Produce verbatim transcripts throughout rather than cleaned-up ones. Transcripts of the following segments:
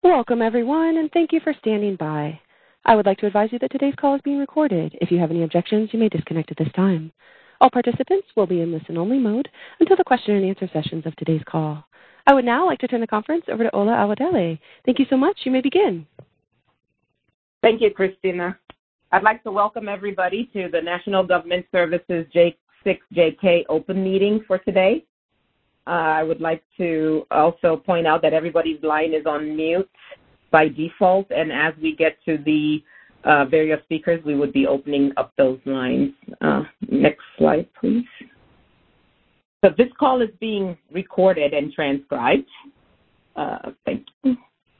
Welcome, everyone, and thank you for standing by. I would like to advise you that today's call is being recorded. If you have any objections, you may disconnect at this time. All participants will be in listen-only mode until the question and answer sessions of today's call. I would now like to turn the conference over to Ola Awadele. Thank you so much. You may begin. Thank you, Christina. I'd like to welcome everybody to the National Government Services J six J K open meeting for today. Uh, I would like to also point out that everybody's line is on mute by default, and as we get to the uh, various speakers, we would be opening up those lines. Uh, next slide, please. So this call is being recorded and transcribed. Uh, thank you.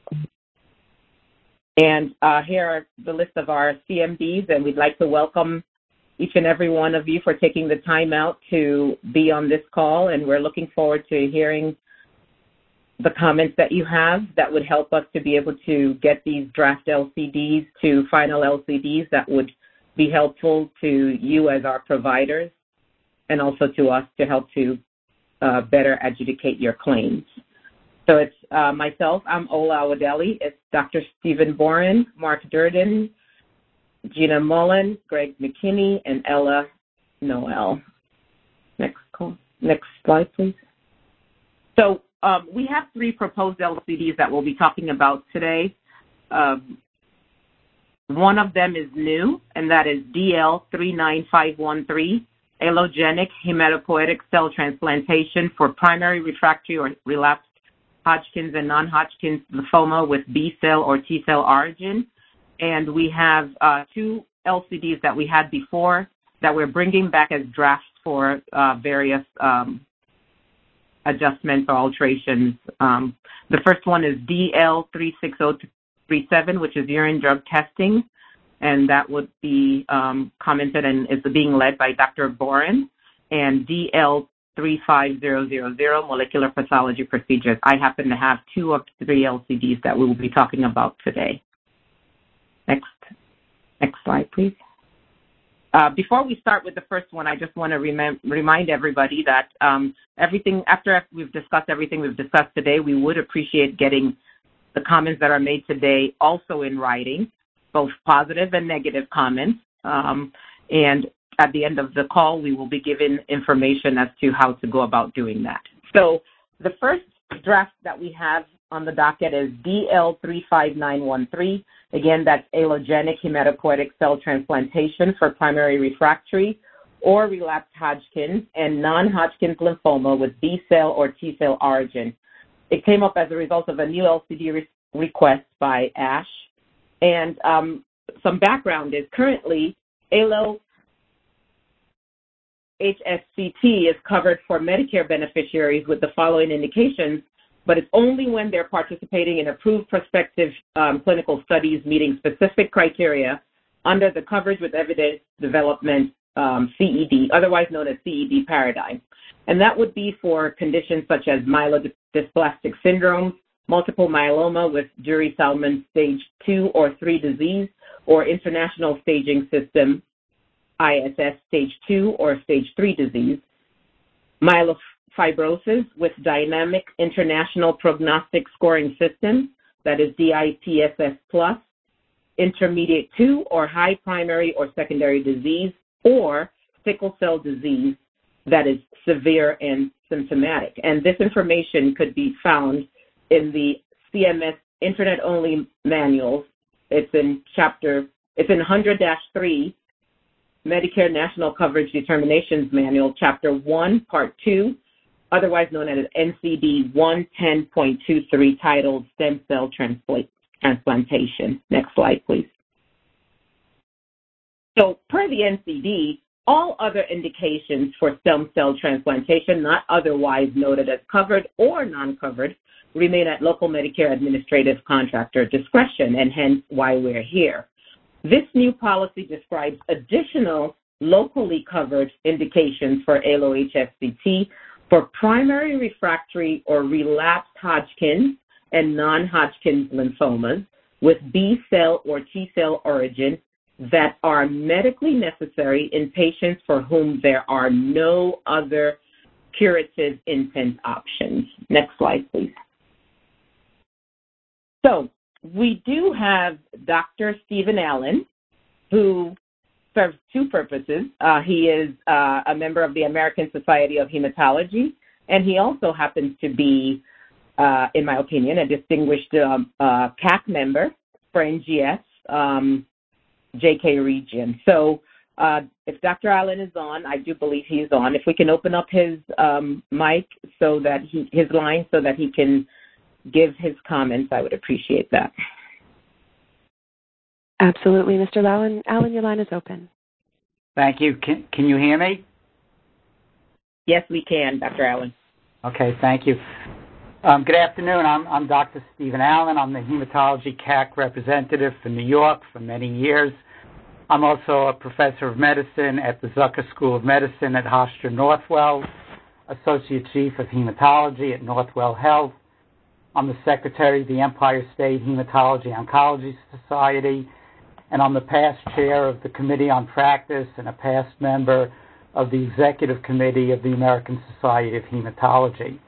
And uh, here are the list of our C M Ds, and we'd like to welcome each and every one of you for taking the time out to be on this call, and we're looking forward to hearing the comments that you have that would help us to be able to get these draft L C Ds to final L C Ds that would be helpful to you as our providers and also to us to help to uh, better adjudicate your claims. So it's uh, myself, I'm Ola Awadele, it's Doctor Stephen Boren, Mark Durden, Gina Mullen, Greg McKinney, and Ella Noel. Next call. Next slide, please. So um, we have three proposed L C Ds that we'll be talking about today. Um, one of them is new, and that is D L three nine five one three, allogenic hematopoietic cell transplantation for primary refractory or relapsed Hodgkin's and non-Hodgkin's lymphoma with B-cell or T-cell origin. And we have uh, two L C Ds that we had before that we're bringing back as drafts for uh, various um, adjustments or alterations. Um, the first one is D L three six zero three seven, which is urine drug testing, and that would be um, commented and is being led by Doctor Boren, and D L three five zero zero zero, molecular pathology procedures. I happen to have two of the three L C Ds that we will be talking about today. Next, next slide, please. Uh, before we start with the first one, I just want to rem- remind everybody that um, everything, after we've discussed everything we've discussed today, we would appreciate getting the comments that are made today also in writing, both positive and negative comments. Um, and at the end of the call, we will be given information as to how to go about doing that. So the first draft that we have on the docket is D L three five nine one three. Again, that's allogenic hematopoietic cell transplantation for primary refractory or relapsed Hodgkin's and non-Hodgkin's lymphoma with B-cell or T-cell origin. It came up as a result of a new L C D re- request by ASH. And um, some background is currently ALO H S C T is covered for Medicare beneficiaries with the following indications, but it's only when they're participating in approved prospective um, clinical studies meeting specific criteria under the coverage with evidence development um, C E D, otherwise known as C E D paradigm. And that would be for conditions such as myelodysplastic syndrome, multiple myeloma with Dury-Salmon stage two or three disease, or international staging system, I S S stage two or stage three disease, myelofibrosis with dynamic international prognostic scoring system, that is D I P S S plus, intermediate two or high primary or secondary disease, or sickle cell disease that is severe and symptomatic. And this information could be found in the C M S Internet-only manuals. It's in chapter, it's in one hundred dash three, Medicare National Coverage Determinations Manual, Chapter one, Part two, otherwise known as N C D one ten point two three, titled Stem Cell Transplantation. Next slide, please. So per the N C D, all other indications for stem cell transplantation not otherwise noted as covered or non-covered remain at local Medicare administrative contractor discretion, and hence why we're here. This new policy describes additional locally covered indications for ALO H S C T for primary refractory or relapsed Hodgkin's and non-Hodgkin's lymphomas with B-cell or T-cell origin that are medically necessary in patients for whom there are no other curative intent options. Next slide, please. So we do have Doctor Stephen Allen, who serves two purposes. Uh, he is uh, a member of the American Society of Hematology, and he also happens to be, uh, in my opinion, a distinguished um, uh, C A C member for N G S, um, J K region. So uh, if Doctor Allen is on, I do believe he's on. If we can open up his um, mic so that he, his line so that he can give his comments, I would appreciate that. Absolutely, Mister Allen. Allen, your line is open. Thank you. Can, can you hear me? Yes, we can, Doctor Allen. Okay, thank you. Um, good afternoon. I'm, I'm Doctor Stephen Allen. I'm the hematology C A C representative for New York for many years. I'm also a professor of medicine at the Zucker School of Medicine at Hofstra Northwell, associate chief of hematology at Northwell Health. I'm the secretary of the Empire State Hematology Oncology Society, and I'm the past chair of the Committee on Practice and a past member of the Executive Committee of the American Society of Hematology.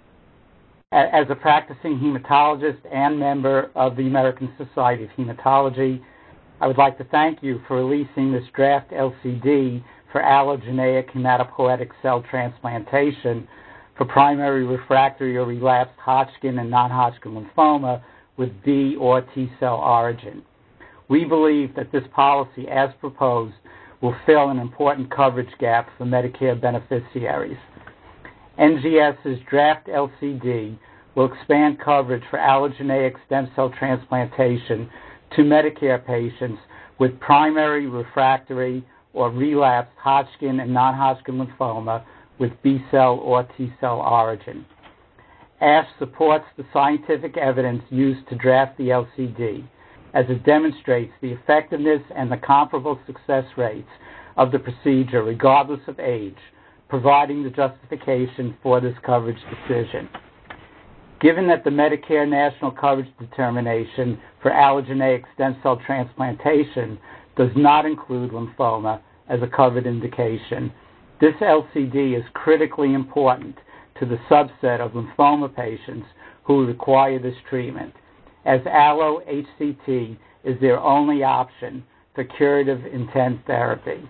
As a practicing hematologist and member of the American Society of Hematology, I would like to thank you for releasing this draft L C D for allogeneic hematopoietic cell transplantation for primary refractory or relapsed Hodgkin and non-Hodgkin lymphoma with B or T-cell origin. We believe that this policy, as proposed, will fill an important coverage gap for Medicare beneficiaries. N G S's draft L C D will expand coverage for allogeneic stem cell transplantation to Medicare patients with primary refractory or relapsed Hodgkin and non-Hodgkin lymphoma with B-cell or T-cell origin. A S H supports the scientific evidence used to draft the L C D, as it demonstrates the effectiveness and the comparable success rates of the procedure regardless of age, providing the justification for this coverage decision. Given that the Medicare National Coverage Determination for allogeneic stem cell transplantation does not include lymphoma as a covered indication, this L C D is critically important to the subset of lymphoma patients who require this treatment, as allo-H C T is their only option for curative intent therapy.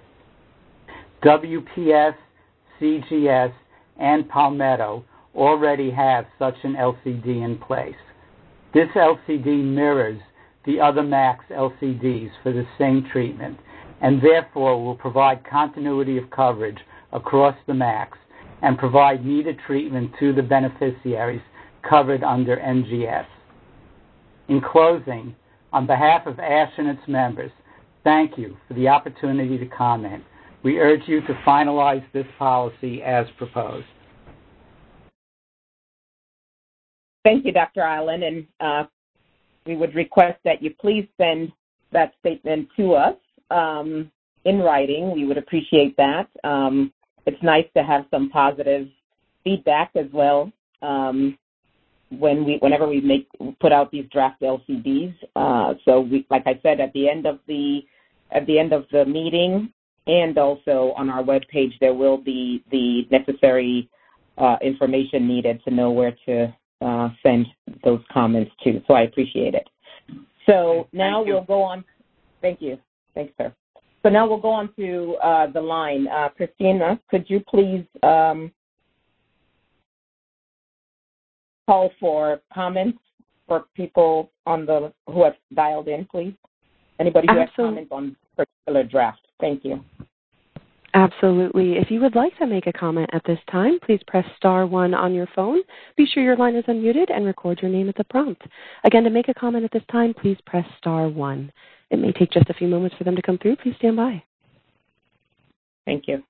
W P S, C G S, and Palmetto already have such an L C D in place. This L C D mirrors the other MAC's L C Ds for the same treatment, and therefore will provide continuity of coverage across the MACs and provide needed treatment to the beneficiaries covered under N G S. In closing, on behalf of A S H and its members, thank you for the opportunity to comment. We urge you to finalize this policy as proposed. Thank you, Doctor Allen, and uh, we would request that you please send that statement to us um, in writing. We would appreciate that. Um, it's nice to have some positive feedback as well um, when we, whenever we make put out these draft L C Ds. Uh, so, we, like I said, at the end of the at the end of the meeting, and also on our webpage, there will be the necessary uh, information needed to know where to uh, send those comments to. So I appreciate it. So now we'll go on. Thank you. Thanks, sir. So now we'll go on to uh, the line. Uh, Christina, could you please um, call for comments for people on the who have dialed in, please? Anybody who Absolutely. has comments on particular draft. Thank you. Absolutely. If you would like to make a comment at this time, please press star one on your phone. Be sure your line is unmuted and record your name at the prompt. Again, to make a comment at this time, please press star one. It may take just a few moments for them to come through. Please stand by. Thank you.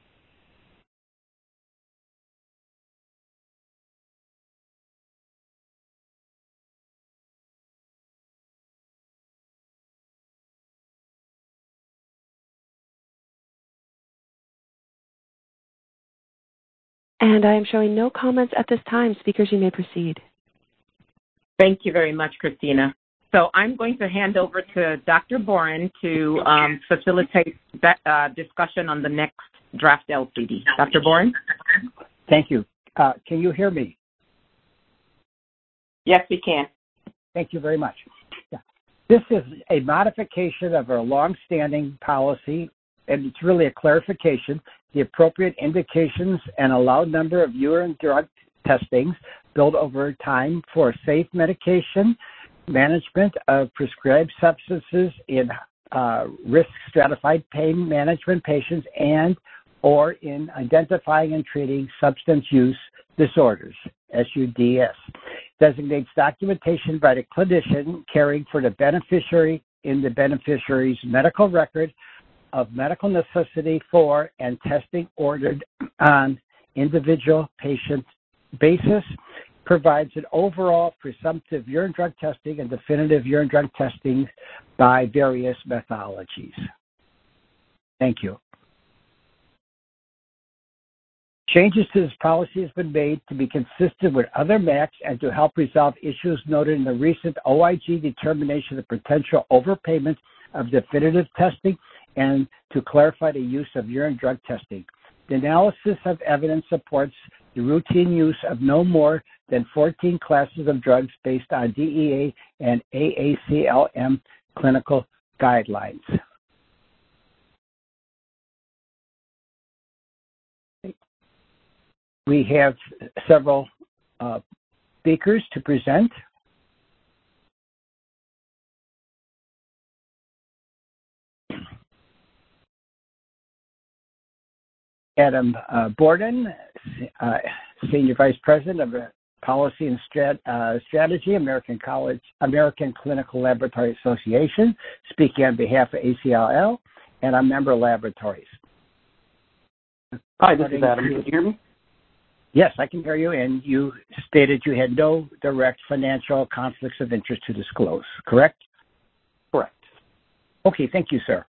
And I am showing no comments at this time. Speakers, you may proceed. Thank you very much, Christina. So I'm going to hand over to Doctor Boren to um, facilitate that uh, discussion on the next draft L C D. Doctor Boren? Thank you. Uh, can you hear me? Yes, we can. Thank you very much. This is a modification of our long-standing policy, and it's really a clarification. The appropriate indications and allowed number of urine drug testings built over time for safe medication, management of prescribed substances in uh, risk-stratified pain management patients, and or in identifying and treating substance use disorders, S U D S. Designates documentation by the clinician caring for the beneficiary in the beneficiary's medical record of medical necessity for and testing ordered on individual patient basis, provides an overall presumptive urine drug testing and definitive urine drug testing by various methodologies. Thank you. Changes to this policy has been made to be consistent with other M A Cs and to help resolve issues noted in the recent O I G determination of potential overpayment of definitive testing and to clarify the use of urine drug testing. The analysis of evidence supports the routine use of no more than fourteen classes of drugs based on D E A and A A C L M clinical guidelines. We have several uh, speakers to present. Adam uh, Borden, uh, Senior Vice President of Policy and Strat, uh, Strategy, American College, American Clinical Laboratory Association, speaking on behalf of A C L L, and our member laboratories. Hi, this is Adam. Can you hear me? Yes, I can hear you, and you stated you had no direct financial conflicts of interest to disclose, correct? Correct. Okay, thank you, sir.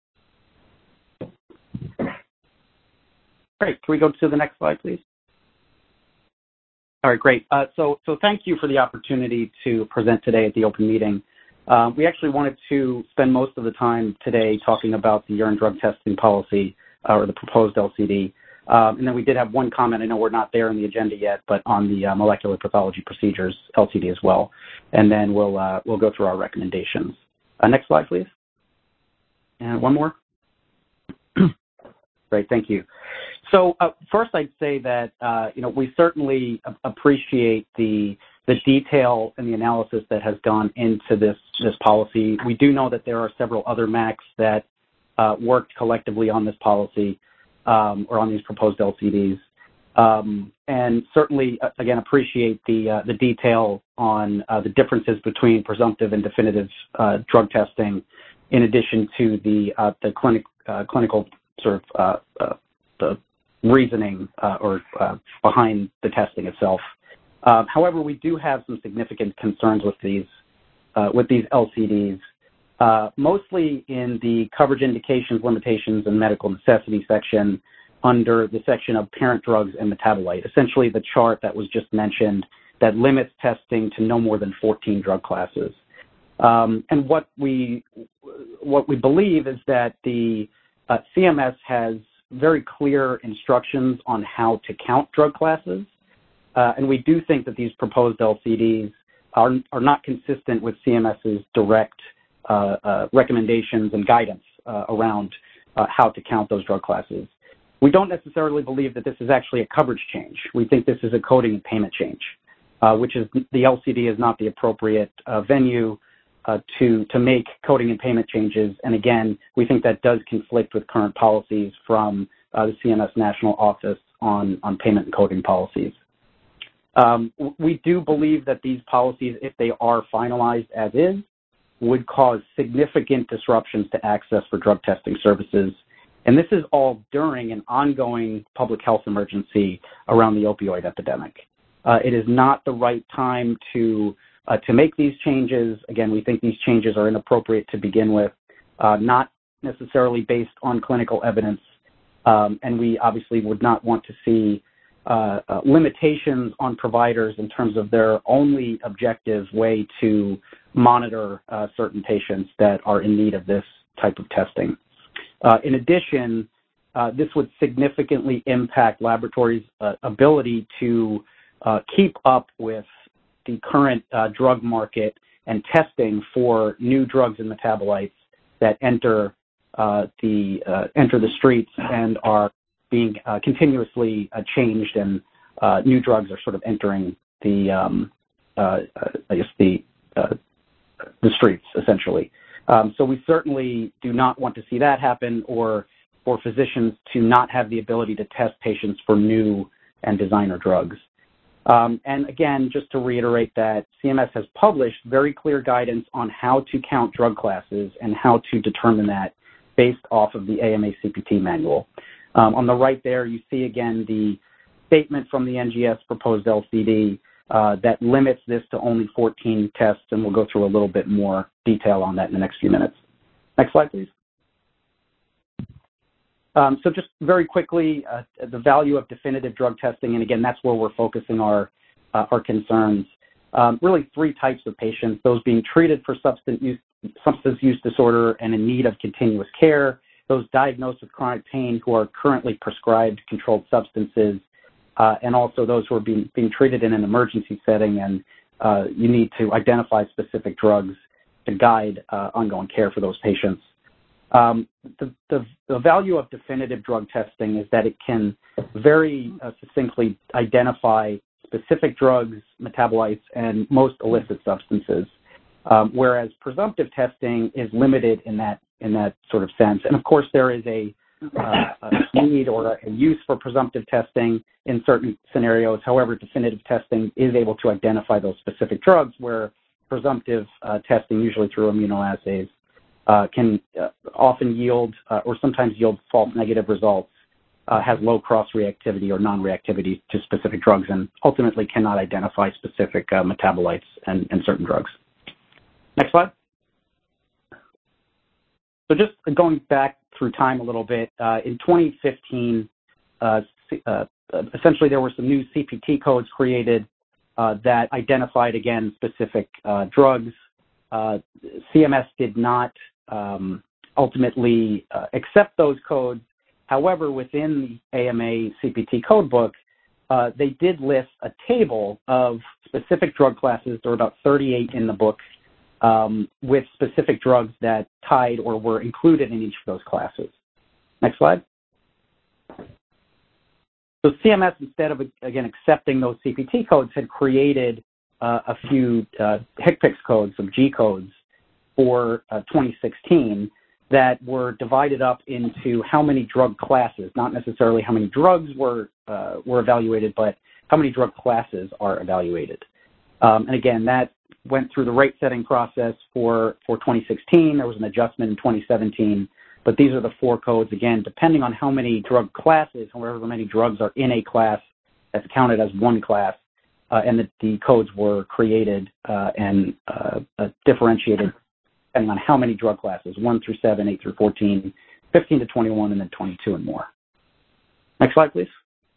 Great. Can we go to the next slide, please? All right, great. Uh, so, so thank you for the opportunity to present today at the open meeting. Uh, we actually wanted to spend most of the time today talking about the urine drug testing policy uh, or the proposed L C D. Um, and then we did have one comment. I know we're not there in the agenda yet, but on the uh, molecular pathology procedures L C D as well. And then we'll uh, we'll go through our recommendations. Uh, next slide, please. And one more. Great, thank you. So uh, first, I'd say that uh, you know we certainly appreciate the the detail and the analysis that has gone into this this policy. We do know that there are several other M A Cs that uh, worked collectively on this policy. Um, or on these proposed L C Ds, um, and certainly, uh, again, appreciate the uh, the detail on uh, the differences between presumptive and definitive uh, drug testing, in addition to the uh, the clinic uh, clinical sort of uh, uh, the reasoning uh, or uh, behind the testing itself. Uh, however, we do have some significant concerns with these uh, with these L C Ds. Uh, mostly in the coverage indications, limitations, and medical necessity section under the section of parent drugs and metabolite, essentially the chart that was just mentioned that limits testing to no more than fourteen drug classes. Um, and what we, what we believe is that the uh, C M S has very clear instructions on how to count drug classes, uh, and we do think that these proposed L C Ds are, are not consistent with CMS's direct Uh, uh, recommendations and guidance uh, around uh, how to count those drug classes. We don't necessarily believe that this is actually a coverage change. We think this is a coding and payment change, uh, which is the L C D is not the appropriate uh, venue uh, to to make coding and payment changes. And again, we think that does conflict with current policies from uh, the C M S National Office on, on payment and coding policies. Um, we do believe that these policies, if they are finalized as is, would cause significant disruptions to access for drug testing services. And this is all during an ongoing public health emergency around the opioid epidemic. Uh, it is not the right time to uh, to make these changes. Again, we think these changes are inappropriate to begin with, uh, not necessarily based on clinical evidence. Um, and we obviously would not want to see uh, uh, limitations on providers in terms of their only objective way to monitor uh, certain patients that are in need of this type of testing. Uh, in addition, uh, this would significantly impact laboratories' uh, ability to uh, keep up with the current uh, drug market and testing for new drugs and metabolites that enter uh, the uh, enter the streets and are being uh, continuously uh, changed, and uh, new drugs are sort of entering the um, uh, I guess the uh, the streets essentially. Um, so we certainly do not want to see that happen, or for physicians to not have the ability to test patients for new and designer drugs. Um, and again, just to reiterate that C M S has published very clear guidance on how to count drug classes and how to determine that based off of the A M A C P T manual. Um, on the right there, you see again the statement from the N G S proposed L C D uh, that limits this to only fourteen tests, and we'll go through a little bit more detail on that in the next few minutes. Next slide, please. Um, so just very quickly, uh, the value of definitive drug testing, and again, that's where we're focusing our, uh, our concerns. Um, really three types of patients, those being treated for substance use, substance use disorder and in need of continuous care, those diagnosed with chronic pain who are currently prescribed controlled substances, uh, and also those who are being, being treated in an emergency setting, and uh, you need to identify specific drugs to guide uh, ongoing care for those patients. Um, the, the, the value of definitive drug testing is that it can very uh, succinctly identify specific drugs, metabolites, and most illicit substances, um, whereas presumptive testing is limited in that in that sort of sense. And of course, there is a, uh, a need or a use for presumptive testing in certain scenarios. However, definitive testing is able to identify those specific drugs, where presumptive uh, testing, usually through immunoassays, Uh, can uh, often yield uh, or sometimes yield false negative results, uh, has low cross-reactivity or non-reactivity to specific drugs, and ultimately cannot identify specific uh, metabolites and, and certain drugs. Next slide. So just going back through time a little bit, uh, in twenty fifteen, uh, uh, essentially there were some new C P T codes created uh, that identified, again, specific uh, drugs. Uh, C M S did not um, ultimately uh, accept those codes. However, within the A M A C P T codebook, uh, they did list a table of specific drug classes. There were about thirty-eight in the book, um, with specific drugs that tied or were included in each of those classes. Next slide. So C M S, instead of, again, accepting those C P T codes, had created Uh, a few uh, HCPCS codes, some G codes for uh, twenty sixteen that were divided up into how many drug classes, not necessarily how many drugs were uh, were evaluated, but how many drug classes are evaluated. Um, and again, that went through the rate setting process for, for twenty sixteen. There was an adjustment in twenty seventeen, but these are the four codes. Again, depending on how many drug classes, however many drugs are in a class, that's counted as one class. Uh, and the, the codes were created uh, and uh, uh, differentiated depending on how many drug classes, one through seven, eight through fourteen, fifteen to twenty-one, and then twenty-two and more. Next slide, please.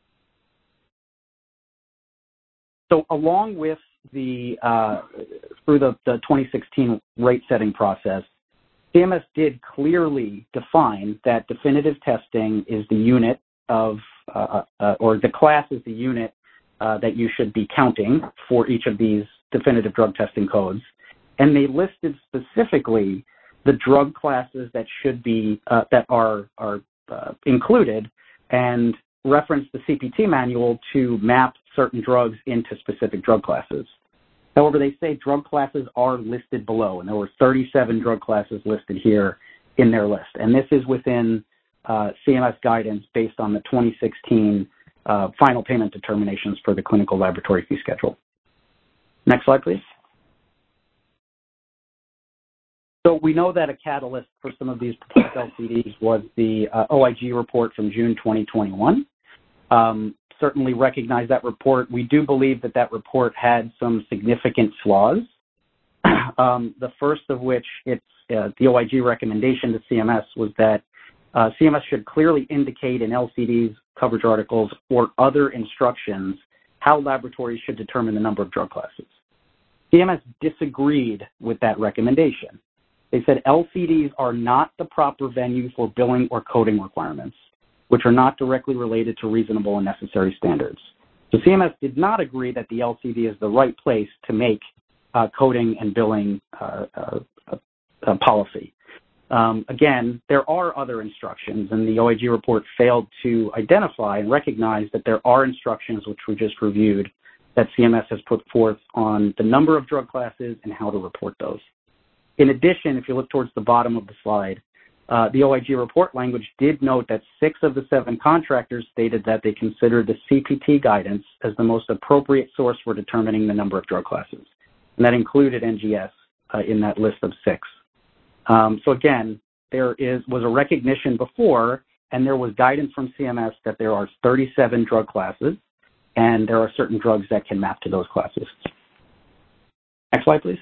So along with the, uh, through the, the twenty sixteen rate setting process, C M S did clearly define that definitive testing is the unit of, uh, uh, or the class is the unit Uh, that you should be counting for each of these definitive drug testing codes. And they listed specifically the drug classes that should be, uh, that are, are uh, included, and referenced the C P T manual to map certain drugs into specific drug classes. However, they say drug classes are listed below, and there were thirty-seven drug classes listed here in their list. And this is within uh, C M S guidance based on the twenty sixteen Uh, final payment determinations for the clinical laboratory fee schedule. Next slide, please. So we know that a catalyst for some of these proposed L C Ds was the uh, O I G report from June twenty twenty-one. Um, certainly recognize that report. We do believe that that report had some significant flaws. um, the first of which, it's uh, the O I G recommendation to C M S was that uh, C M S should clearly indicate in L C Ds, coverage articles, or other instructions how laboratories should determine the number of drug classes. C M S disagreed with that recommendation. They said L C Ds are not the proper venue for billing or coding requirements, which are not directly related to reasonable and necessary standards. So C M S did not agree that the L C D is the right place to make uh, coding and billing uh, uh, uh, policy. Um, again, there are other instructions, and the O I G report failed to identify and recognize that there are instructions, which we just reviewed, that C M S has put forth on the number of drug classes and how to report those. In addition, if you look towards the bottom of the slide, uh, the O I G report language did note that six of the seven contractors stated that they considered the C P T guidance as the most appropriate source for determining the number of drug classes, and that included N G S uh, in that list of six. Um, so again, there is was a recognition before, and there was guidance from C M S that there are thirty-seven drug classes, and there are certain drugs that can map to those classes. Next slide, please.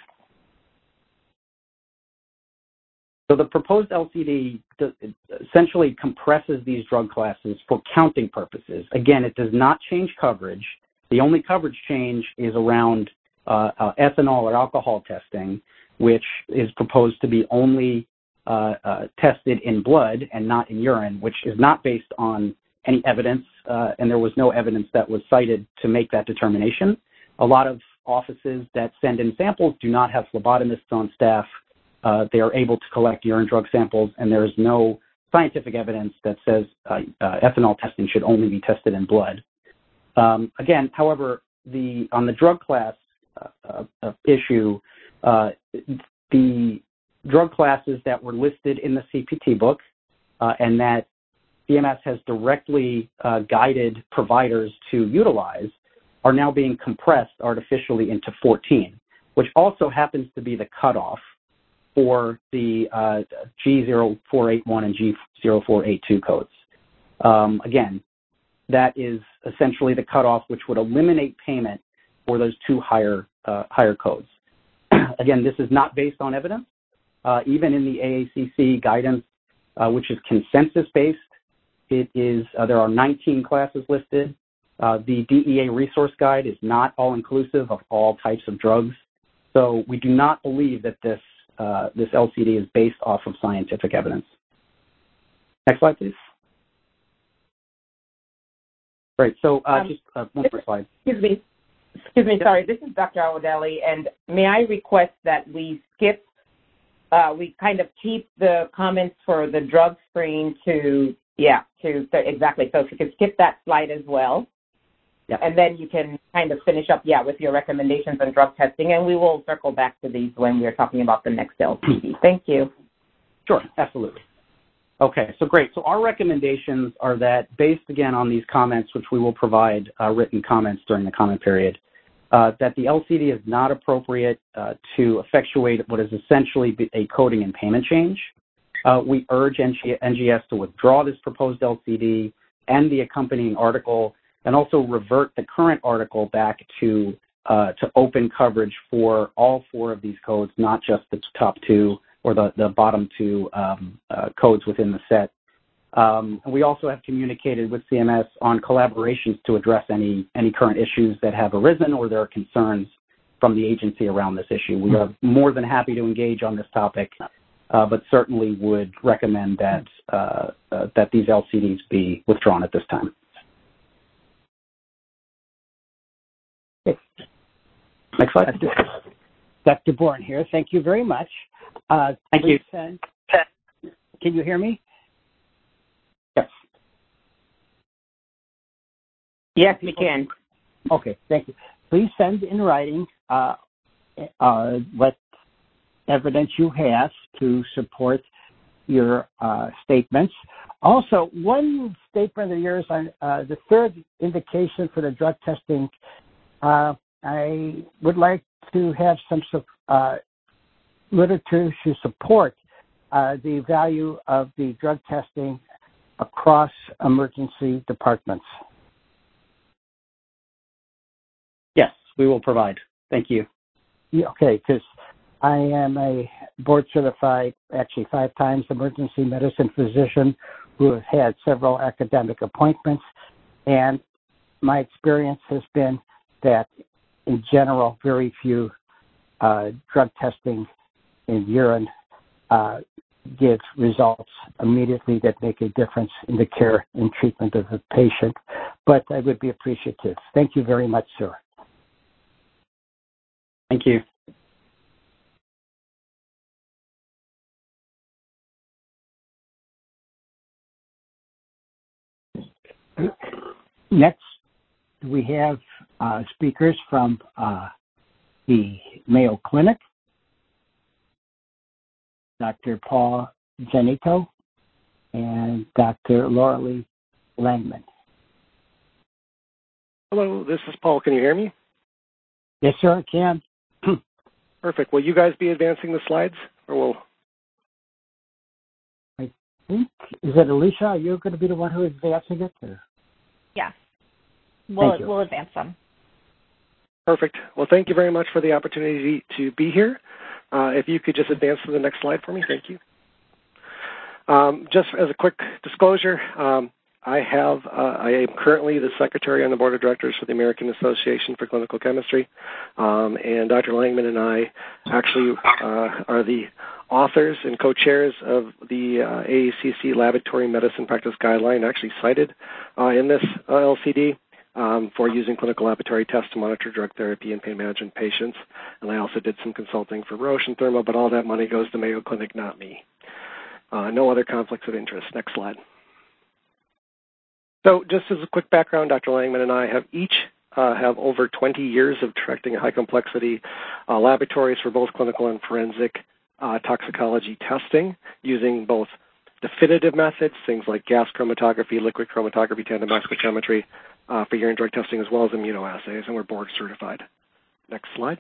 So the proposed L C D essentially compresses these drug classes for counting purposes. Again, it does not change coverage. The only coverage change is around uh, uh, ethanol or alcohol testing, which is proposed to be only uh, uh, tested in blood and not in urine, which is not based on any evidence, uh, and there was no evidence that was cited to make that determination. A lot of offices that send in samples do not have phlebotomists on staff. Uh, they are able to collect urine drug samples, and there is no scientific evidence that says uh, uh, ethanol testing should only be tested in blood. Um, again, however, the on the drug class uh, uh, issue, uh, the drug classes that were listed in the C P T book uh, and that C M S has directly uh, guided providers to utilize are now being compressed artificially into fourteen, which also happens to be the cutoff for the uh, G zero four eight one and G zero four eight two codes. Um, again, that is essentially the cutoff which would eliminate payment for those two higher uh, higher codes. Again, this is not based on evidence. Uh, even in the A A C C guidance, uh, which is consensus-based, it is uh, there are nineteen classes listed. Uh, the D E A resource guide is not all-inclusive of all types of drugs. So we do not believe that this uh, this L C D is based off of scientific evidence. Next slide, please. Great. So uh, um, just uh, one more slide. Excuse me. Excuse me. Sorry. This is Doctor Awodelli, and may I request that we skip, uh, we kind of keep the comments for the drug screen to, yeah, to, to exactly. So if you could skip that slide as well. Yeah. And then you can kind of finish up, yeah, with your recommendations on drug testing, and we will circle back to these when we're talking about the next L C D. Thank you. Sure, absolutely. Okay, so great. So our recommendations are that, based again on these comments, which we will provide uh, written comments during the comment period, uh, that the L C D is not appropriate uh, to effectuate what is essentially a coding and payment change. Uh, we urge N G S to withdraw this proposed L C D and the accompanying article, and also revert the current article back to uh, to open coverage for all four of these codes, not just the top two or the, the bottom two um, uh, codes within the set. Um, and we also have communicated with C M S on collaborations to address any, any current issues that have arisen or there are concerns from the agency around this issue. We are more than happy to engage on this topic, uh, but certainly would recommend that, uh, uh, that these L C Ds be withdrawn at this time. Next slide. Doctor Bourne here. Thank you very much. Uh, Thank you. Send, can you hear me? Yes. Yes, we can. Okay, thank you. Please send in writing uh, uh, what evidence you have to support your uh, statements. Also, one statement of yours on uh, the third indication for the drug testing, uh, I would like to have some uh, literature to support uh, the value of the drug testing across emergency departments. Yes, we will provide. Thank you. Yeah, okay, because I am a board certified, actually five times emergency medicine physician who has had several academic appointments, and my experience has been that in general, very few uh, drug testing in urine uh, gives results immediately that make a difference in the care and treatment of the patient. But I would be appreciative. Thank you very much, sir. Thank you. Next, we have uh, speakers from uh, the Mayo Clinic, Doctor Paul Genito and Doctor Loralee Langman. Hello, this is Paul. Can you hear me? Yes, sir, I can. Perfect. Will you guys be advancing the slides, or will? I think, is it Alicia? Are you going to be the one who is advancing it? Or? Yeah, we'll, Thank you. we'll advance them. Perfect. Well, thank you very much for the opportunity to be here. Uh, if you could just advance to the next slide for me, thank you. Um, just as a quick disclosure, um, I have, uh, I am currently the secretary on the board of directors for the American Association for Clinical Chemistry, um, and Doctor Langman and I actually uh, are the authors and co-chairs of the uh, A A C C Laboratory Medicine Practice Guideline, actually cited uh, in this uh, L C D um, for using clinical laboratory tests to monitor drug therapy in pain management patients. And I also did some consulting for Roche and Thermo, but all that money goes to Mayo Clinic, not me. Uh, no other conflicts of interest. Next slide. So just as a quick background, Doctor Langman and I have each uh, have over twenty years of directing high complexity uh, laboratories for both clinical and forensic uh, toxicology testing using both definitive methods, things like gas chromatography, liquid chromatography, tandem mass spectrometry uh, for urine drug testing, as well as immunoassays, and we're board certified. Next slide.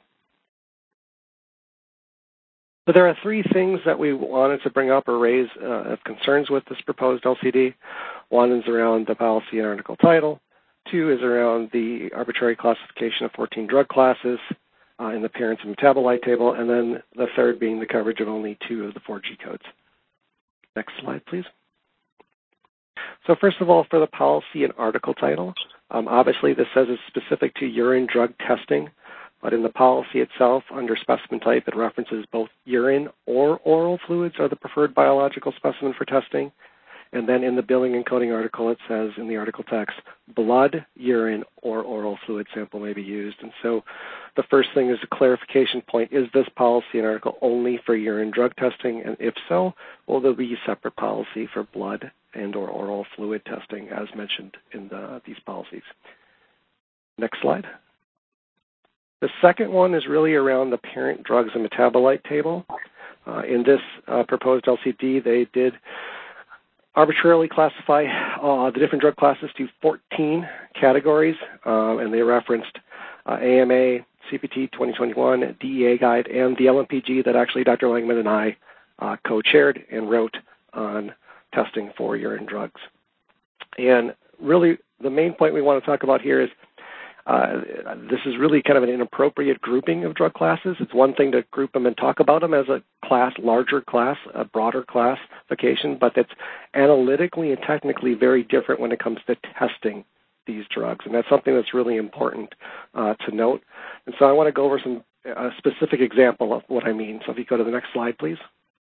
So there are three things that we wanted to bring up or raise uh, of concerns with this proposed L C D. One is around the policy and article title. Two is around the arbitrary classification of fourteen drug classes uh, in the parents and metabolite table. And then the third being the coverage of only two of the four G codes. Next slide, please. So first of all, for the policy and article title, um, obviously this says it's specific to urine drug testing. But in the policy itself, under specimen type, it references both urine or oral fluids are the preferred biological specimen for testing. And then in the billing and coding article, it says in the article text, blood, urine, or oral fluid sample may be used. And so the first thing is a clarification point. Is this policy and article only for urine drug testing? And if so, will there be a separate policy for blood and or oral fluid testing as mentioned in the, these policies? Next slide. The second one is really around the parent drugs and metabolite table. Uh, in this uh, proposed L C D, they did arbitrarily classify uh, the different drug classes to fourteen categories, um, and they referenced uh, A M A, C P T twenty twenty-one, D E A guide, and the L M P G that actually Doctor Langman and I uh, co-chaired and wrote on testing for urine drugs. And really, the main point we want to talk about here is Uh, this is really kind of an inappropriate grouping of drug classes. It's one thing to group them and talk about them as a class, larger class, a broader classification, but it's analytically and technically very different when it comes to testing these drugs. And that's something that's really important uh, to note. And so I want to go over some a specific example of what I mean. So if you go to the next slide, please.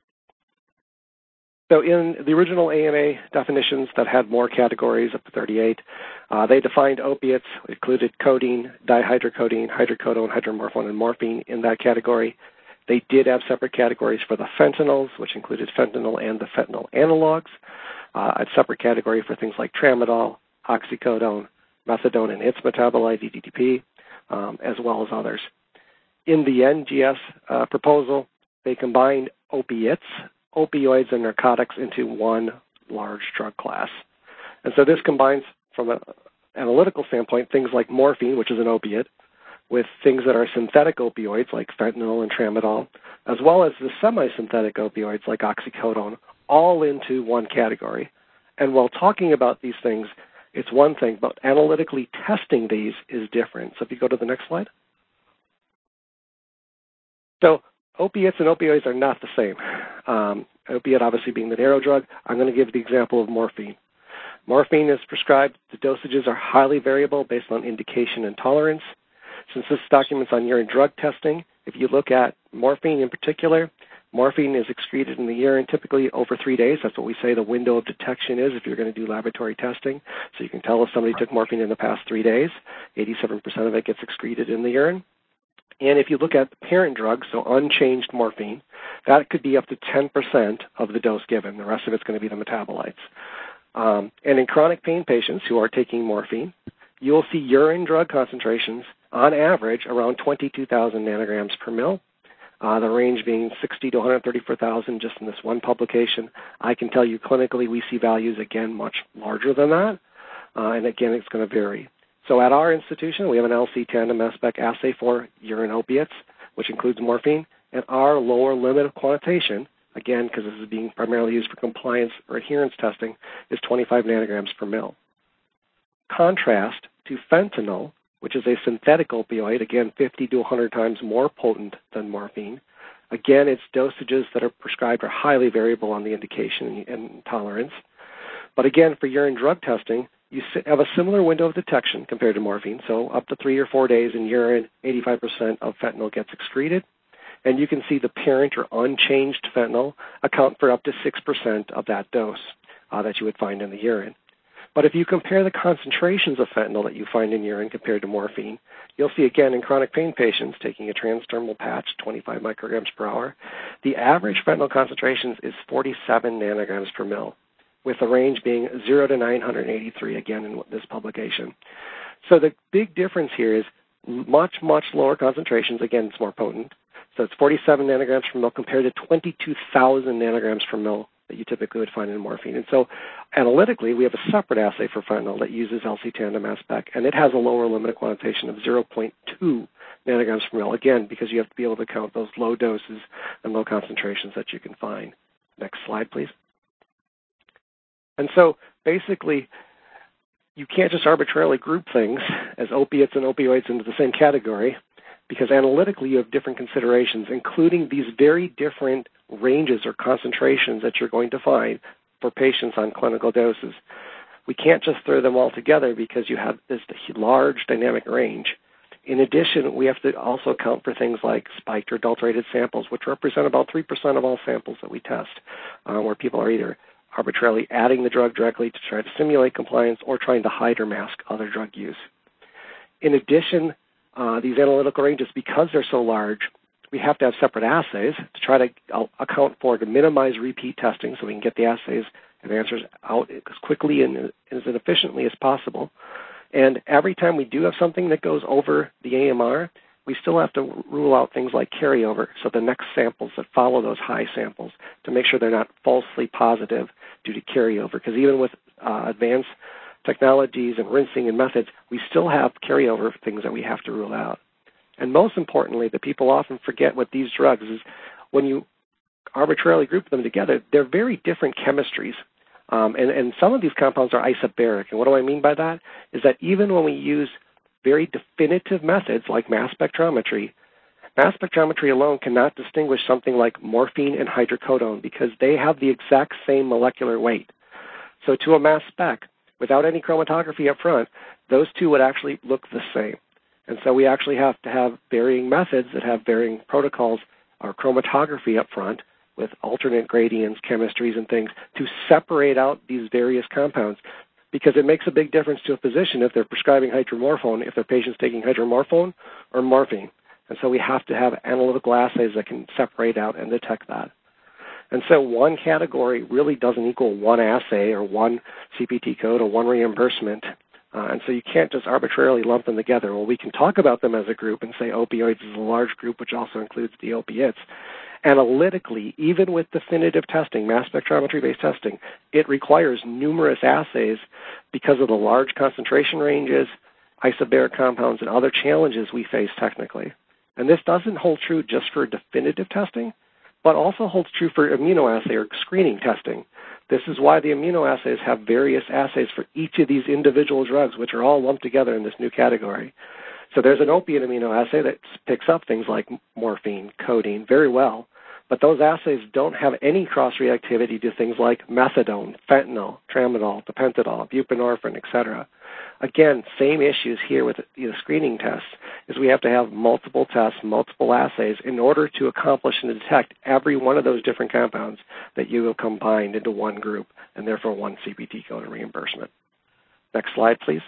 So in the original A M A definitions that had more categories, up to thirty-eight, uh, they defined opiates, included codeine, dihydrocodeine, hydrocodone, hydromorphone, and morphine in that category. They did have separate categories for the fentanyls, which included fentanyl and the fentanyl analogs, uh, a separate category for things like tramadol, oxycodone, methadone and its metabolite, E D T P, um, as well as others. In the N G S uh, proposal, they combined opiates, opioids and narcotics into one large drug class. And so this combines, from an analytical standpoint, things like morphine, which is an opiate, with things that are synthetic opioids like fentanyl and tramadol, as well as the semi-synthetic opioids like oxycodone, all into one category. And while talking about these things, it's one thing, but analytically testing these is different. So if you go to the next slide. So opiates and opioids are not the same. Um, opiate obviously being the narrow drug. I'm going to give the example of morphine. Morphine is prescribed. The dosages are highly variable based on indication and tolerance. Since this document's on urine drug testing, if you look at morphine in particular, morphine is excreted in the urine typically over three days. That's what we say the window of detection is if you're going to do laboratory testing. So you can tell if somebody took morphine in the past three days. eighty-seven percent of it gets excreted in the urine. And if you look at the parent drug, so unchanged morphine, that could be up to ten percent of the dose given. The rest of it's going to be the metabolites. Um, and in chronic pain patients who are taking morphine, you'll see urine drug concentrations on average around twenty-two thousand nanograms per mil, uh, the range being sixty to one hundred thirty-four thousand just in this one publication. I can tell you clinically we see values, again, much larger than that, uh, and again, it's going to vary. So at our institution, we have an L C tandem mass spec assay for urine opiates, which includes morphine, and our lower limit of quantitation, again, because this is being primarily used for compliance or adherence testing, is twenty-five nanograms per mil. Contrast to fentanyl, which is a synthetic opioid, again, fifty to one hundred times more potent than morphine. Again, its dosages that are prescribed are highly variable on the indication and tolerance. But again, for urine drug testing, you have a similar window of detection compared to morphine, so up to three or four days in urine, eighty-five percent of fentanyl gets excreted. And you can see the parent or unchanged fentanyl account for up to six percent of that dose uh, that you would find in the urine. But if you compare the concentrations of fentanyl that you find in urine compared to morphine, you'll see again in chronic pain patients taking a transdermal patch, twenty-five micrograms per hour, the average fentanyl concentrations is forty-seven nanograms per mil, with the range being zero to nine hundred eighty-three, again in this publication. So the big difference here is much, much lower concentrations. Again, it's more potent. So it's forty-seven nanograms per mil compared to twenty-two thousand nanograms per mil that you typically would find in morphine. And so analytically, we have a separate assay for fentanyl that uses L C tandem mass spec, and it has a lower limit of quantitation of zero point two nanograms per mil, again, because you have to be able to count those low doses and low concentrations that you can find. Next slide, please. And so basically, you can't just arbitrarily group things as opiates and opioids into the same category, because analytically you have different considerations, including these very different ranges or concentrations that you're going to find for patients on clinical doses. We can't just throw them all together because you have this large dynamic range. In addition, we have to also account for things like spiked or adulterated samples, which represent about three percent of all samples that we test, uh, where people are either arbitrarily adding the drug directly to try to simulate compliance or trying to hide or mask other drug use. In addition, uh, these analytical ranges, because they're so large, we have to have separate assays to try to account for, to minimize repeat testing so we can get the assays and answers out as quickly and as efficiently as possible. And every time we do have something that goes over the A M R, we still have to rule out things like carryover, so the next samples that follow those high samples, to make sure they're not falsely positive due to carryover. Because even with uh, advanced technologies and rinsing and methods, we still have carryover things that we have to rule out. And most importantly, that people often forget with these drugs is when you arbitrarily group them together, they're very different chemistries. Um, and, and some of these compounds are isobaric. And what do I mean by that? Is that even when we use very definitive methods like mass spectrometry, mass spectrometry alone cannot distinguish something like morphine and hydrocodone because they have the exact same molecular weight. So to a mass spec, without any chromatography up front, those two would actually look the same. And so we actually have to have varying methods that have varying protocols or chromatography up front with alternate gradients, chemistries, and things to separate out these various compounds, because it makes a big difference to a physician if they're prescribing hydromorphone, if their patient's taking hydromorphone or morphine. And so we have to have analytical assays that can separate out and detect that. And so one category really doesn't equal one assay or one C P T code or one reimbursement. Uh, and so you can't just arbitrarily lump them together. Well, we can talk about them as a group and say opioids is a large group, which also includes the opiates. Analytically, even with definitive testing, mass spectrometry-based testing, it requires numerous assays because of the large concentration ranges, isobaric compounds, and other challenges we face technically. And this doesn't hold true just for definitive testing, but also holds true for immunoassay or screening testing. This is why the immunoassays have various assays for each of these individual drugs, which are all lumped together in this new category. So there's an opiate immunoassay that picks up things like morphine, codeine very well, but those assays don't have any cross-reactivity to things like methadone, fentanyl, tramadol, tapentadol, buprenorphine, et cetera. Again, same issues here with the screening tests, is we have to have multiple tests, multiple assays in order to accomplish and detect every one of those different compounds that you have combined into one group, and therefore one C P T code and reimbursement. Next slide, please.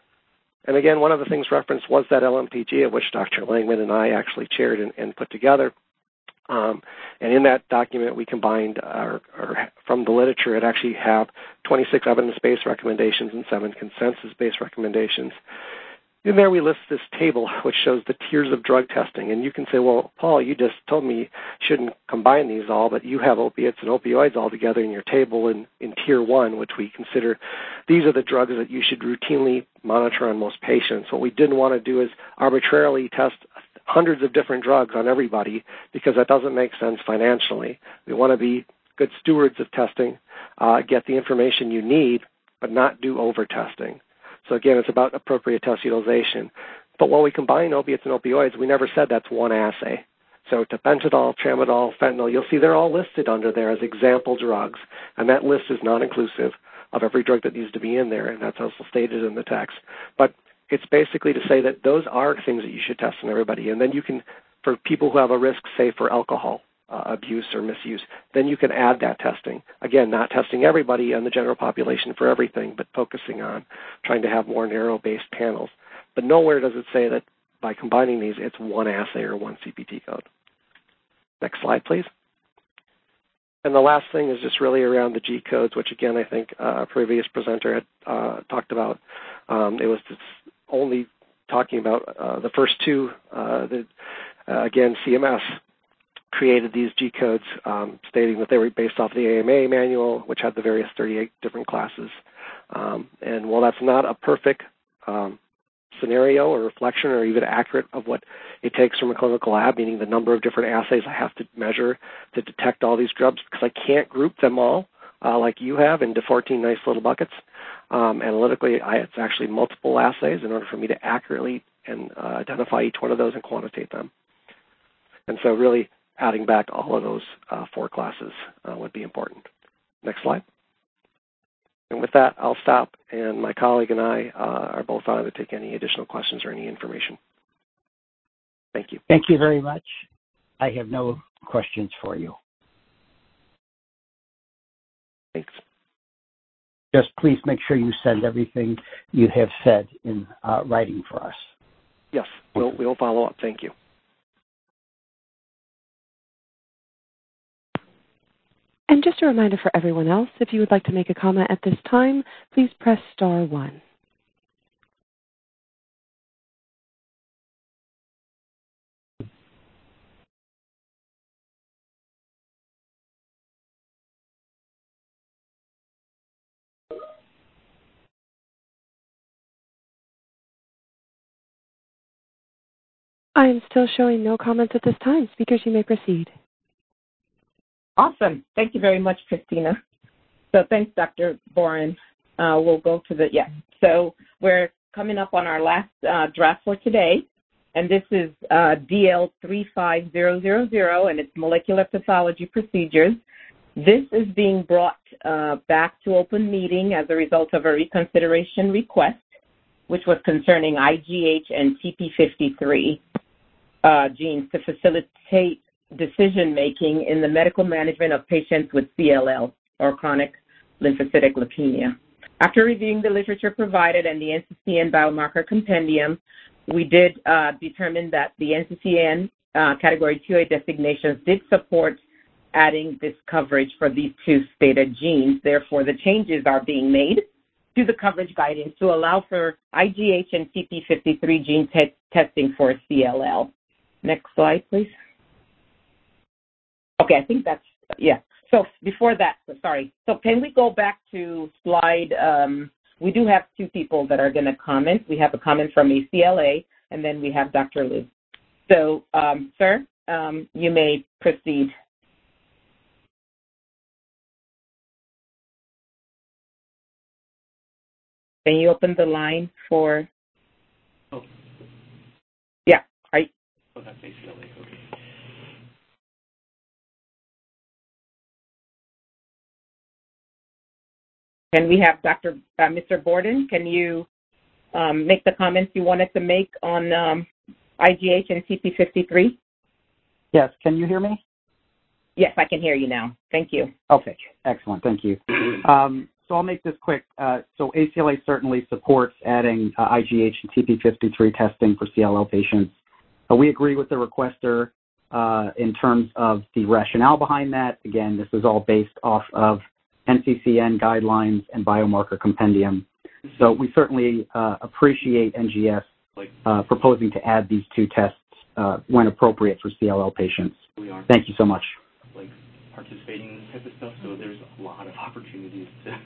And again, one of the things referenced was that L M P G, of which Doctor Langman and I actually chaired and, and put together. Um, and in that document, we combined our, our from the literature, it actually have twenty-six evidence-based recommendations and seven consensus-based recommendations. In there we list this table which shows the tiers of drug testing. And you can say, well, Paul, you just told me you shouldn't combine these all, but you have opiates and opioids all together in your table in, in tier one, which we consider these are the drugs that you should routinely monitor on most patients. What we didn't want to do is arbitrarily test hundreds of different drugs on everybody because that doesn't make sense financially. We want to be good stewards of testing, uh, get the information you need, but not do over-testing. So again, it's about appropriate test utilization. But when we combine opiates and opioids, we never said that's one assay. So tapentadol, tramadol, fentanyl, you'll see they're all listed under there as example drugs, and that list is not inclusive of every drug that needs to be in there, and that's also stated in the text. But it's basically to say that those are things that you should test on everybody, and then you can, for people who have a risk, say for alcohol uh, abuse or misuse, then you can add that testing. Again, not testing everybody and the general population for everything, but focusing on trying to have more narrow-based panels. But nowhere does it say that by combining these, it's one assay or one C P T code. Next slide, please. And the last thing is just really around the G codes, which again I think uh, a previous presenter had uh, talked about. Um, it was just only talking about uh, the first two. Uh, the, uh, again, C M S created these G codes, um, stating that they were based off the A M A manual, which had the various thirty-eight different classes. Um, and while that's not a perfect um, scenario or reflection or even accurate of what it takes from a clinical lab, meaning the number of different assays I have to measure to detect all these drugs, because I can't group them all uh, like you have into fourteen nice little buckets. Um, analytically, I, it's actually multiple assays in order for me to accurately and uh, identify each one of those and quantitate them. And so really adding back all of those uh, four classes uh, would be important. Next slide. And with that, I'll stop, and my colleague and I uh, are both on to take any additional questions or any information. Thank you. Thank you very much. I have no questions for you. Thanks. Just please make sure you send everything you have said in uh, writing for us. Yes, we'll, we'll follow up. Thank you. And just a reminder for everyone else, if you would like to make a comment at this time, please press star one. I am still showing no comments at this time. Speakers, you may proceed. Awesome. Thank you very much, Christina. So thanks, Doctor Boren. Uh, we'll go to the, yeah. So we're coming up on our last uh, draft for today, and this is uh, D L three five zero zero zero, and it's molecular pathology procedures. This is being brought uh, back to open meeting as a result of a reconsideration request, which was concerning I G H and T P fifty-three uh, genes to facilitate decision-making in the medical management of patients with C L L, or chronic lymphocytic leukemia. After reviewing the literature provided and the N C C N biomarker compendium, we did uh, determine that the N C C N uh, Category two A designations did support adding this coverage for these two stated genes. Therefore, the changes are being made to the coverage guidance to allow for I G H and T P fifty-three gene te- testing for C L L. Next slide, please. Okay, I think that's, yeah. So before that, sorry. So can we go back to slide, um, we do have two people that are going to comment. We have a comment from A C L A, and then we have Doctor Liu. So, um, sir, um, you may proceed. Can you open the line for? Oh. Yeah. Are you... Oh, that's A C L A. Okay. Can we have Doctor Uh, Mister Borden? Can you um, make the comments you wanted to make on um, I G H and T P fifty-three? Yes. Can you hear me? Yes, I can hear you now. Thank you. Okay. Excellent. Thank you. Um, so I'll make this quick. Uh, so A C L A certainly supports adding uh, I G H and T P fifty-three testing for C L L patients. Uh, we agree with the requester uh, in terms of the rationale behind that. Again, this is all based off of N C C N guidelines, and biomarker compendium. So we certainly uh, appreciate N G S uh, proposing to add these two tests uh, when appropriate for C L L patients. We are. Thank you so much. Like participating in this type of stuff, so there's a lot of opportunities to.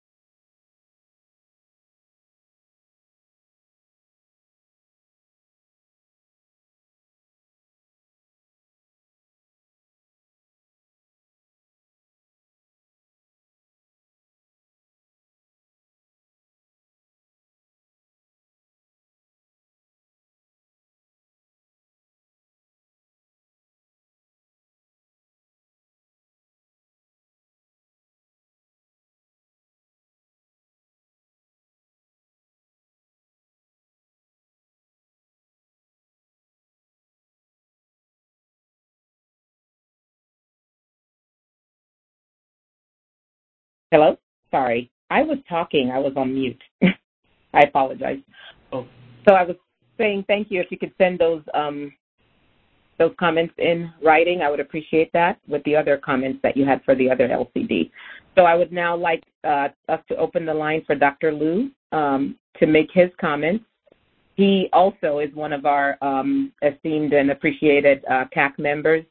Hello? Sorry. I was talking. I was on mute. I apologize. Oh. So I was saying thank you. If you could send those um, those comments in writing, I would appreciate that with the other comments that you had for the other L C D. So I would now like uh, us to open the line for Doctor Liu um, to make his comments. He also is one of our um, esteemed and appreciated uh, C A C members.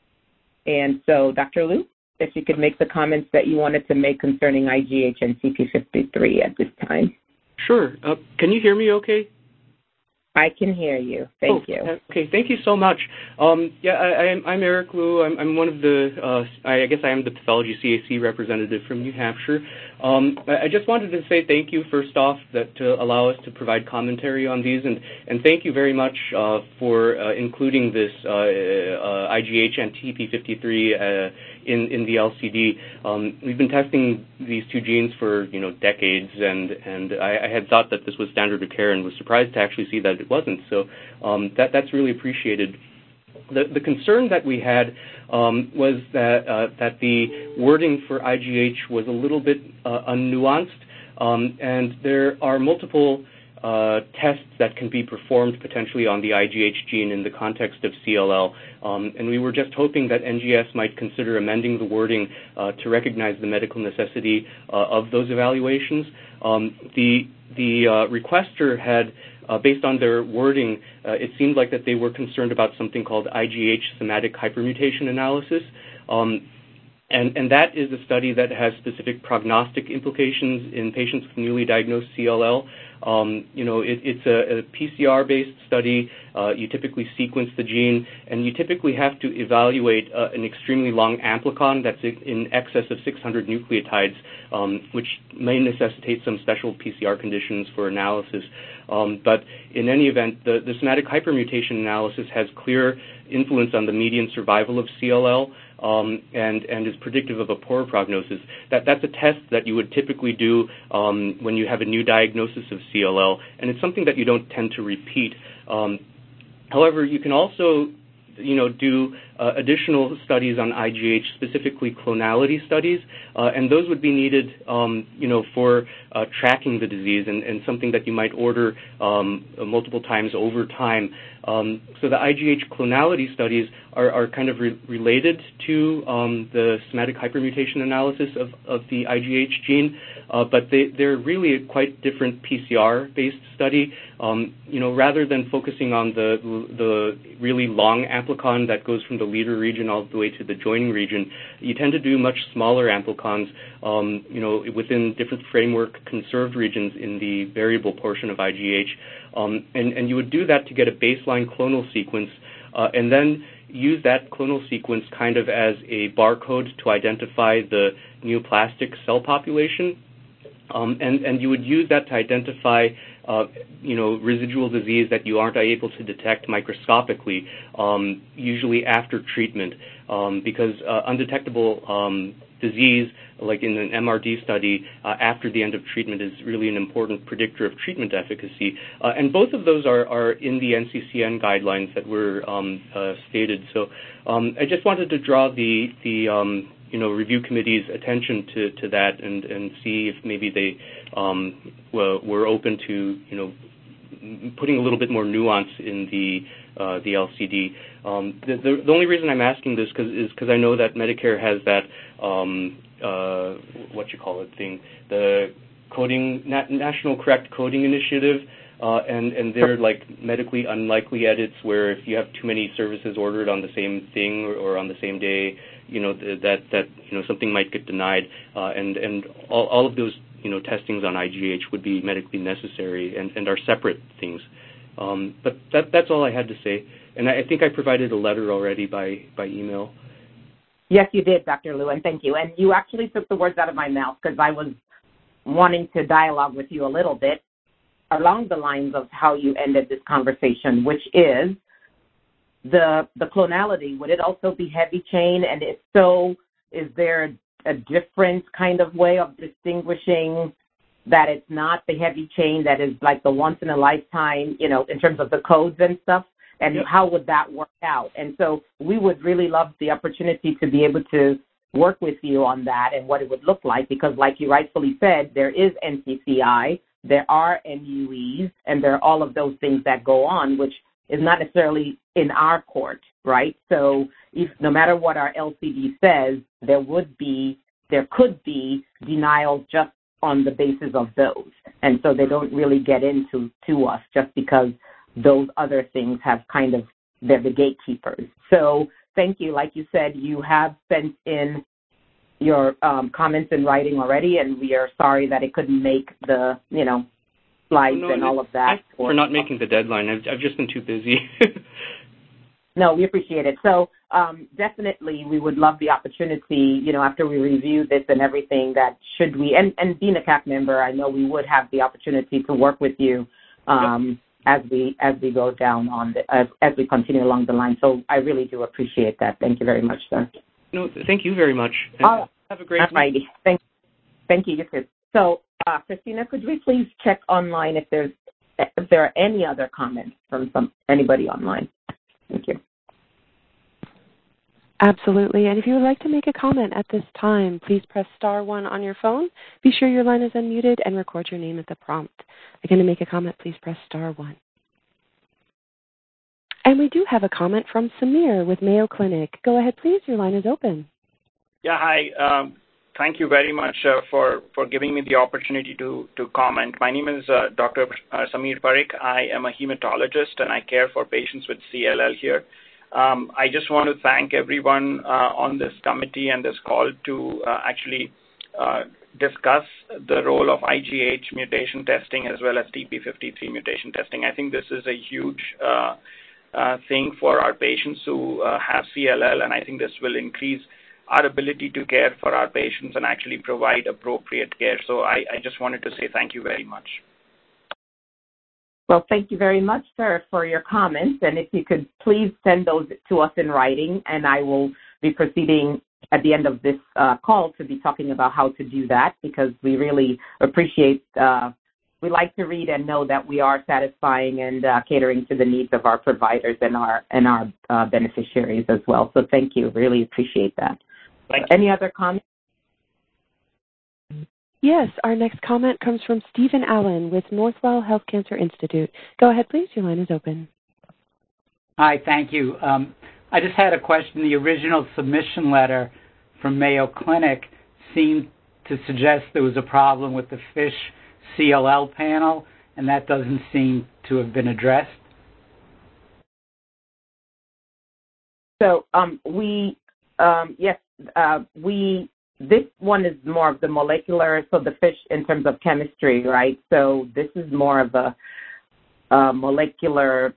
And so, Doctor Liu, if you could make the comments that you wanted to make concerning I G H and C P fifty-three at this time. Sure. Uh, can you hear me okay? I can hear you. Thank oh, you. Okay, thank you so much. Um, yeah, I, I'm, I'm Eric Liu. I'm, I'm one of the, uh, I guess I am the pathology C A C representative from New Hampshire. Um, I, I just wanted to say thank you first off that to allow us to provide commentary on these, and, and thank you very much uh, for uh, including this uh, uh, I G H and T P fifty-three uh, in, in the L C D. Um, we've been testing these two genes for, you know, decades, and, and I, I had thought that this was standard of care and was surprised to actually see that it wasn't. So um, that, that's really appreciated. The, the concern that we had um, was that, uh, that the wording for I G H was a little bit uh, unnuanced, um, and there are multiple uh, tests that can be performed potentially on the I G H gene in the context of C L L. Um, and we were just hoping that N G S might consider amending the wording uh, to recognize the medical necessity uh, of those evaluations. Um, the the uh, requester had, uh, based on their wording, uh, it seemed like that they were concerned about something called I G H somatic hypermutation analysis. Um, And, and that is a study that has specific prognostic implications in patients with newly diagnosed C L L. Um, you know, it, it's a, a P C R-based study. Uh, you typically sequence the gene, and you typically have to evaluate uh, an extremely long amplicon that's in excess of six hundred nucleotides, um, which may necessitate some special P C R conditions for analysis. Um, but in any event, the, the somatic hypermutation analysis has clear influence on the median survival of C L L. Um, and, and is predictive of a poor prognosis. That, that's a test that you would typically do um, when you have a new diagnosis of C L L, and it's something that you don't tend to repeat. Um, however, you can also you know, do uh, additional studies on I G H, specifically clonality studies, uh, and those would be needed, um, you know, for uh, tracking the disease and, and something that you might order um, multiple times over time. Um, so the I G H clonality studies are, are kind of re- related to um, the somatic hypermutation analysis of, of the I G H gene, uh, but they, they're really a quite different P C R-based study. Um, you know, rather than focusing on the the really long amplicon that goes from the leader region all the way to the joining region, you tend to do much smaller amplicons, um, you know, within different framework conserved regions in the variable portion of I G H. Um, and, and you would do that to get a baseline clonal sequence, uh, and then use that clonal sequence kind of as a barcode to identify the neoplastic cell population. Um, and, and you would use that to identify, uh, you know, residual disease that you aren't able to detect microscopically, um, usually after treatment, um, because uh, undetectable um, disease, like in an M R D study, uh, after the end of treatment is really an important predictor of treatment efficacy. Uh, and both of those are, are in the N C C N guidelines that were um, uh, stated. So um, I just wanted to draw the, the um, you know, review committee's attention to, to that and, and see if maybe they um, were, were open to, you know, putting a little bit more nuance in the uh, the L C D. Um, the, the, the only reason I'm asking this cause, is because I know that Medicare has that um, uh, what you call it thing, the coding na- National Correct Coding Initiative, uh, and and they're like medically unlikely edits where if you have too many services ordered on the same thing or, or on the same day, you know that that you know something might get denied, uh, and and all, all of those you know testings on I G H would be medically necessary and, and are separate things. Um, but that that's all I had to say, and I, I think I provided a letter already by by email. Yes, you did, Doctor Liu, and thank you. And you actually took the words out of my mouth because I was wanting to dialogue with you a little bit along the lines of how you ended this conversation, which is the the clonality. Would it also be heavy chain? And if so, is there a different kind of way of distinguishing that it's not the heavy chain that is like the once in a lifetime, you know, in terms of the codes and stuff? And yep. How would that work out? And so we would really love the opportunity to be able to work with you on that and what it would look like, because like you rightfully said, there is N C C I, there are N U Es, and there are all of those things that go on, which is not necessarily in our court, right? So if no matter what our L C D says, there would be, there could be denial just on the basis of those. And so they don't really get into to us just because those other things have kind of, they're the gatekeepers. So thank you. Like you said, you have sent in your um, comments in writing already, and we are sorry that it couldn't make the, you know, slides no, and all of that. For not making the deadline. I've, I've just been too busy. No, we appreciate it. So um, definitely we would love the opportunity, you know, after we review this and everything, that should we, and, and being a C A C member, I know we would have the opportunity to work with you um, yep. as we as we go down on the, as, as we continue along the line. So I really do appreciate that. Thank you very much, sir. No, thank you very much. Uh, have a great all righty. Thank, thank you. So, uh, Christina, could we please check online if there's if there are any other comments from some anybody online? Thank you. Absolutely. And if you would like to make a comment at this time, please press star one on your phone. Be sure your line is unmuted and record your name at the prompt. Again, to make a comment, please press star one. And we do have a comment from Samir with Mayo Clinic. Go ahead, please. Your line is open. Yeah, hi. Um, thank you very much uh, for, for giving me the opportunity to, to comment. My name is uh, Doctor Uh, Samir Parikh. I am a hematologist, and I care for patients with C L L here. Um, I just want to thank everyone uh, on this committee and this call to uh, actually uh, discuss the role of I G H mutation testing as well as T P fifty-three mutation testing. I think this is a huge uh, uh, thing for our patients who uh, have C L L, and I think this will increase our ability to care for our patients and actually provide appropriate care. So I, I just wanted to say thank you very much. Well, thank you very much, sir, for your comments. And if you could please send those to us in writing, and I will be proceeding at the end of this uh, call to be talking about how to do that, because we really appreciate, uh, we like to read and know that we are satisfying and uh, catering to the needs of our providers and our and our uh, beneficiaries as well. So thank you. Really appreciate that. Thank you. Any other comments? Yes, our next comment comes from Stephen Allen with Northwell Health Cancer Institute. Go ahead, please. Your line is open. Hi, thank you. Um, I just had a question. The original submission letter from Mayo Clinic seemed to suggest there was a problem with the FISH C L L panel, and that doesn't seem to have been addressed. So um, we, um, yes, uh, we, this one is more of the molecular, so the FISH in terms of chemistry, right? So this is more of a, a molecular.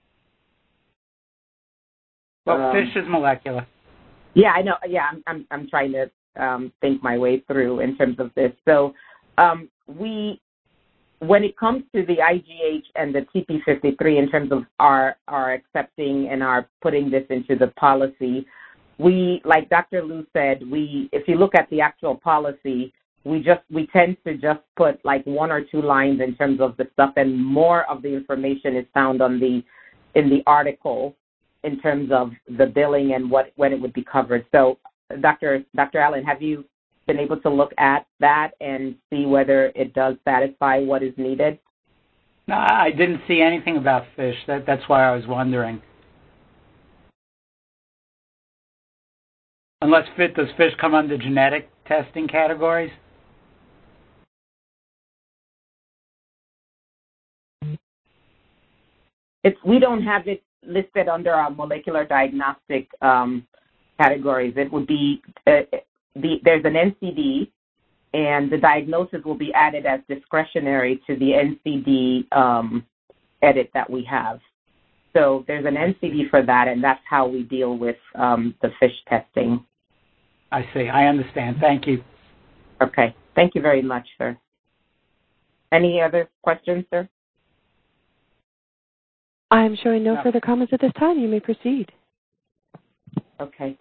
Well, um, FISH is molecular. Yeah, I know. Yeah, I'm, I'm, I'm trying to um, think my way through in terms of this. So um, we, when it comes to the I G H and the T P fifty-three in terms of our, our accepting and our putting this into the policy, we, like Doctor Liu said, we, if you look at the actual policy, we just, we tend to just put like one or two lines in terms of the stuff, and more of the information is found on the, in the article in terms of the billing and what, when it would be covered. So Doctor Doctor Allen, have you been able to look at that and see whether it does satisfy what is needed? No, I didn't see anything about fish. That, that's why I was wondering. Unless fit, does fish come under genetic testing categories? It's, we don't have it listed under our molecular diagnostic um, categories. It would be, uh, the, there's an N C D, and the diagnosis will be added as discretionary to the N C D um, edit that we have. So there's an N C D for that, and that's how we deal with um, the fish testing. I see. I understand. Thank you. Okay. Thank you very much, sir. Any other questions, sir? I'm showing no, no further comments at this time. You may proceed. Okay.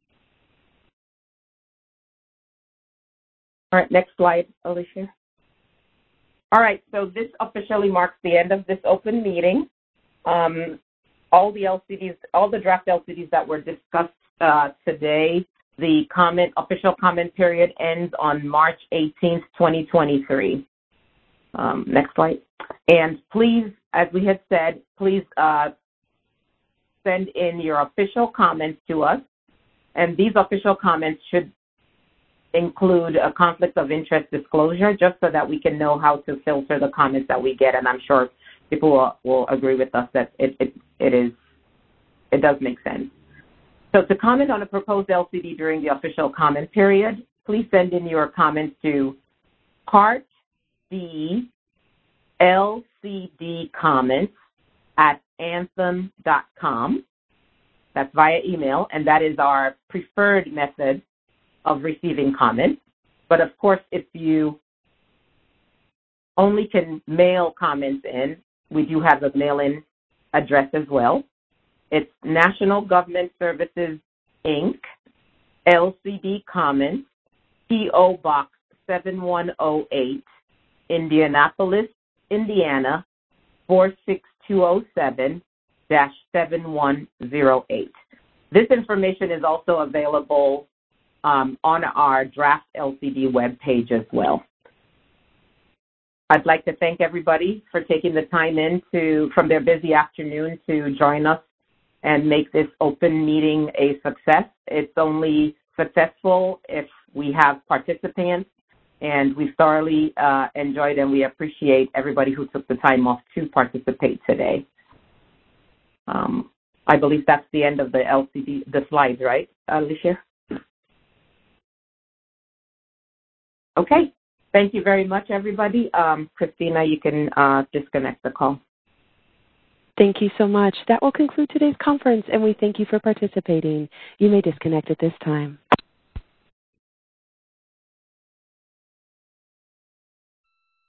All right, next slide, Alicia. All right, so this officially marks the end of this open meeting. Um, all the L C Ds, all the draft L C Ds that were discussed uh, today, the comment, official comment period ends on March eighteenth, twenty twenty-three. Um, next slide. And please, as we had said, please uh, send in your official comments to us. And these official comments should include a conflict of interest disclosure, just so that we can know how to filter the comments that we get. And I'm sure people will, will agree with us that it, it, it is, it does make sense. So to comment on a proposed L C D during the official comment period, please send in your comments to Part D L C D comments at anthem dot com. That's via email, and that is our preferred method of receiving comments. But of course, if you only can mail comments in, we do have a mail-in address as well. It's National Government Services, Incorporated, L C D Comments, P O Box seven one zero eight, Indianapolis, Indiana, four six two zero seven dash seven one zero eight. This information is also available um, on our draft L C D webpage as well. I'd like to thank everybody for taking the time in to, from their busy afternoon to join us and make this open meeting a success. It's only successful if we have participants, and we've thoroughly uh, enjoyed and we appreciate everybody who took the time off to participate today. Um, I believe that's the end of the L C D, the slides, right, Alicia? Okay. Thank you very much, everybody. Um, Christina, you can uh, disconnect the call. Thank you so much. That will conclude today's conference, and we thank you for participating. You may disconnect at this time.